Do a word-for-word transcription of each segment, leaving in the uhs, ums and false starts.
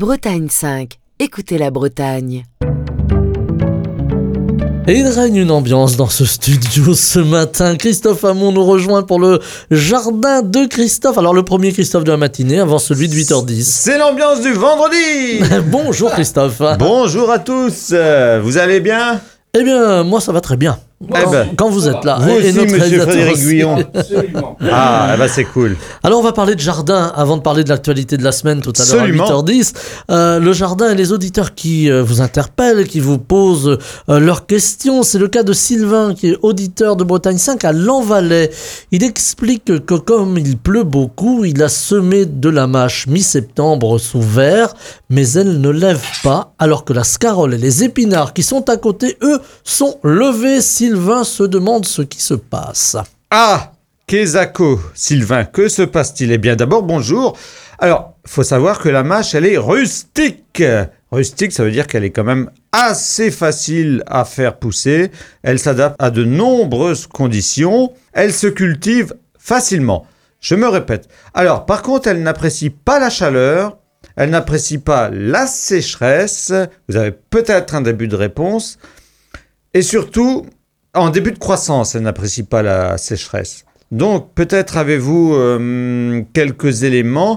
Bretagne cinq. Écoutez la Bretagne. Et il règne une ambiance dans ce studio ce matin. Christophe Hamon nous rejoint pour le jardin de Christophe. Alors le premier Christophe de la matinée avant celui de huit heures dix. C'est l'ambiance du vendredi. Bonjour Christophe. Bonjour à tous. Vous allez bien? Eh bien, moi ça va très bien. Quand, eh ben, quand vous êtes là. Vous et aussi, notre monsieur Frédéric aussi. Guyon. Absolument. Ah, eh ben c'est cool. Alors on va parler de jardin avant de parler de l'actualité de la semaine tout à l'heure à Absolument. huit heures dix. Euh, le jardin et les auditeurs qui euh, vous interpellent, qui vous posent euh, leurs questions. C'est le cas de Sylvain qui est auditeur de Bretagne cinq à Lanvalet. Il explique que comme il pleut beaucoup, il a semé de la mâche mi-septembre sous verre, mais elle ne lève pas alors que la scarole et les épinards qui sont à côté, eux, sont levés. Sylvain se demande ce qui se passe. Ah, Kezako, Sylvain, que se passe-t-il? Eh bien, d'abord, bonjour. Alors, faut savoir que la mâche, elle est rustique. Rustique, ça veut dire qu'elle est quand même assez facile à faire pousser. Elle s'adapte à de nombreuses conditions. Elle se cultive facilement. Je me répète. Alors, par contre, elle n'apprécie pas la chaleur. Elle n'apprécie pas la sécheresse. Vous avez peut-être un début de réponse. Et surtout, en début de croissance, elle n'apprécie pas la sécheresse. Donc, peut-être avez-vous euh, quelques éléments.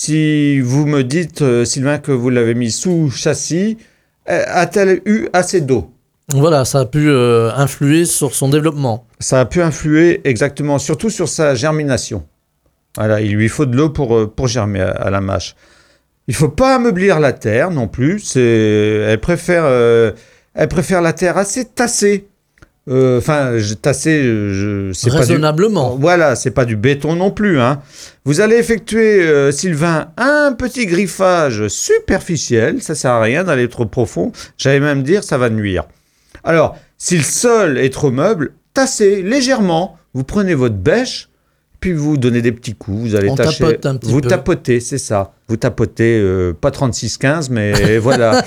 Si vous me dites, euh, Sylvain, que vous l'avez mis sous châssis, euh, a-t-elle eu assez d'eau? Voilà, ça a pu euh, influer sur son développement. Ça a pu influer exactement, surtout sur sa germination. Voilà, il lui faut de l'eau pour, pour germer à, à la mâche. Il ne faut pas ameublir la terre non plus. C'est, elle, préfère, euh, elle préfère la terre assez tassée. Enfin, euh, tassé, je, c'est raisonnablement. Pas du, voilà, c'est pas du béton non plus. Hein. Vous allez effectuer, euh, Sylvain, un petit griffage superficiel. Ça sert à rien d'aller trop profond. J'allais même dire, ça va nuire. Alors, si le sol est trop meuble, tassez légèrement. Vous prenez votre bêche, puis vous donnez des petits coups. Vous allez On tâcher. tapote un petit vous peu. tapotez, c'est ça. Vous tapotez, euh, pas trente-six quinze, mais voilà.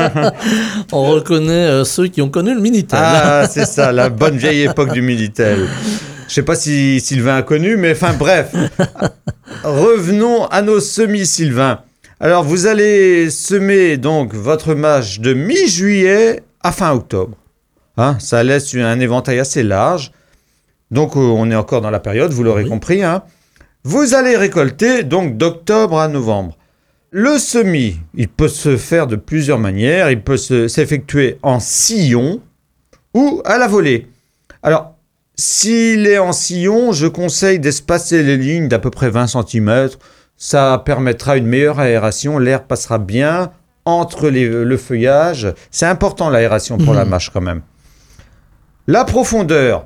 On reconnaît euh, ceux qui ont connu le Minitel. Ah, c'est ça, la bonne vieille époque du Minitel. Je sais pas si Sylvain a connu, mais enfin bref. Revenons à nos semis, Sylvain. Alors, vous allez semer donc votre mâche de mi-juillet à fin octobre. Hein, ça laisse un éventail assez large. Donc, euh, on est encore dans la période, vous l'aurez oui. compris. Hein. Vous allez récolter donc d'octobre à novembre. Le semis, il peut se faire de plusieurs manières. Il peut se, s'effectuer en sillon ou à la volée. Alors, s'il est en sillon, je conseille d'espacer les lignes d'à peu près vingt centimètres. Ça permettra une meilleure aération. L'air passera bien entre les, le feuillage. C'est important l'aération pour mmh. la mâche quand même. La profondeur,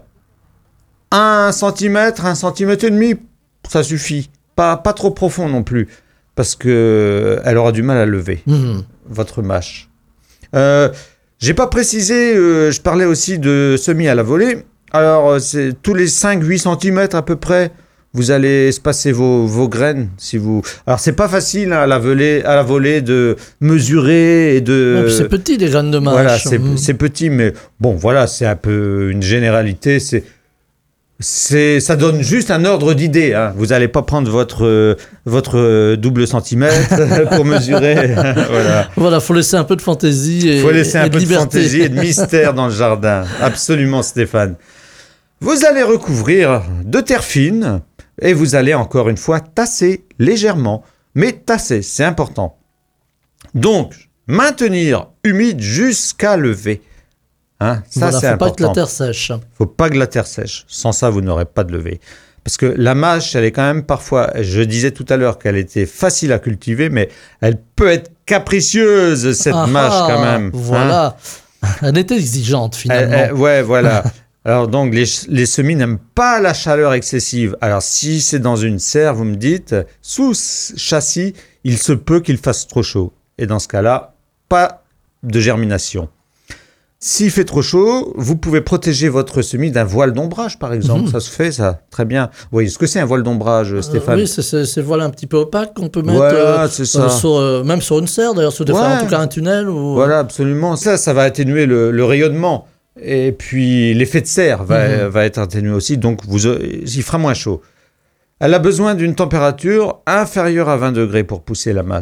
un centimètre, un centimètre et demi, ça suffit. Pas, pas trop profond non plus. Parce qu'elle aura du mal à lever, mmh. votre mâche. Euh, j'ai pas précisé, euh, je parlais aussi de semis à la volée. Alors, c'est tous les cinq à huit centimètres à peu près, vous allez espacer vos, vos graines. Si vous... Alors, c'est pas facile hein, à, la volée, à la volée de mesurer et de... Ouais, c'est petit, les graines de mâche. Voilà, c'est, mmh. c'est petit, mais bon, voilà, c'est un peu une généralité. C'est... C'est, ça donne juste un ordre d'idée. Hein. Vous n'allez pas prendre votre, euh, votre euh, double centimètre pour mesurer. Voilà. Voilà, faut laisser un peu de fantaisie et, faut laisser et un de peu liberté. de fantaisie et de mystère dans le jardin. Absolument, Stéphane. Vous allez recouvrir de terre fine et vous allez encore une fois tasser légèrement. Mais tasser, c'est important. Donc, maintenir humide jusqu'à lever. Hein, ça, voilà, c'est faut important. pas que la terre sèche. Faut pas que la terre sèche. Sans ça, vous n'aurez pas de levée. Parce que la mâche, elle est quand même parfois... Je disais tout à l'heure qu'elle était facile à cultiver, mais elle peut être capricieuse, cette ah, mâche, quand même. Voilà. Hein, elle est exigeante, finalement. Elle, elle, ouais, voilà. Alors, donc, les, les semis n'aiment pas la chaleur excessive. Alors, si c'est dans une serre, vous me dites, sous châssis, il se peut qu'il fasse trop chaud. Et dans ce cas-là, pas de germination. S'il fait trop chaud, vous pouvez protéger votre semis d'un voile d'ombrage, par exemple. Mmh. Ça se fait, ça. Très bien. Oui, est-ce que c'est un voile d'ombrage, Stéphane ? euh, Oui, c'est, c'est, c'est le voile un petit peu opaque qu'on peut mettre voilà, euh, c'est ça. Euh, sur, euh, même sur une serre, d'ailleurs, sur des ouais. fois, en tout cas un tunnel. Ou... Voilà, absolument. Ça, ça va atténuer le, le rayonnement. Et puis, l'effet de serre va, mmh. va être atténué aussi. Donc, vous, il fera moins chaud. Elle a besoin d'une température inférieure à vingt degrés pour pousser la mâche.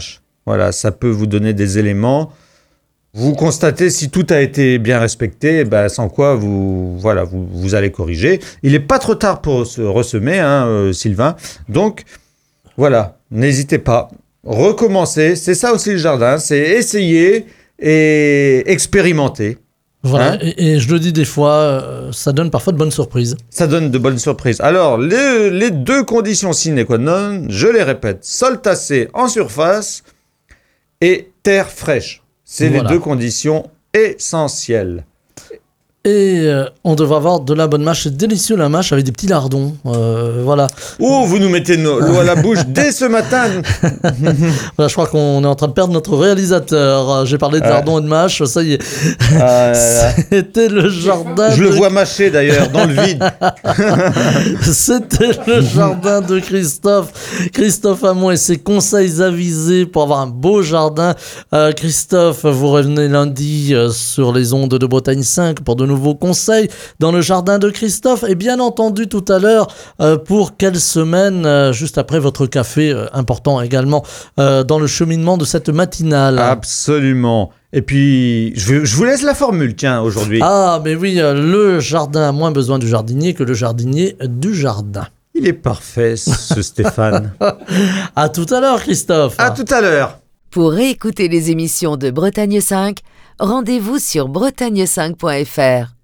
Voilà, ça peut vous donner des éléments. Vous constatez si tout a été bien respecté, ben, sans quoi vous, voilà, vous, vous allez corriger. Il n'est pas trop tard pour se ressemer, hein, euh, Sylvain. Donc, voilà, n'hésitez pas. Recommencez, c'est ça aussi le jardin, c'est essayer et expérimenter. Voilà, Hein et, et je le dis des fois, euh, ça donne parfois de bonnes surprises. Ça donne de bonnes surprises. Alors, les, les deux conditions sine qua non, je les répète, sol tassé en surface et terre fraîche. C'est Voilà. les deux conditions essentielles. Et euh, on devrait avoir de la bonne mâche. C'est délicieux la mâche avec des petits lardons. Euh, voilà. Oh, vous nous mettez no- l'eau à la bouche dès ce matin. Voilà, je crois qu'on est en train de perdre notre réalisateur. J'ai parlé de Ouais. lardons et de mâche, ça y est. Ah là là. C'était le jardin. Je le de- vois mâcher d'ailleurs dans le vide. C'était le jardin de Christophe. Christophe Hamon et ses conseils avisés pour avoir un beau jardin. Euh, Christophe, vous revenez lundi euh, sur les ondes de Bretagne cinq pour de nouveaux conseils dans le jardin de Christophe. Et bien entendu tout à l'heure, euh, pour quelle semaine, euh, juste après votre café, euh, important également, euh, dans le cheminement de cette matinale. Absolument. Et puis, je, vais- je vous laisse la formule, tiens, aujourd'hui. Ah, mais oui, euh, le jardin a moins besoin du jardinier que le jardinier du jardin. Il est parfait, ce Stéphane. À tout à l'heure, Christophe. À tout à l'heure. Pour réécouter les émissions de Bretagne cinq, rendez-vous sur bretagne cinq point f r.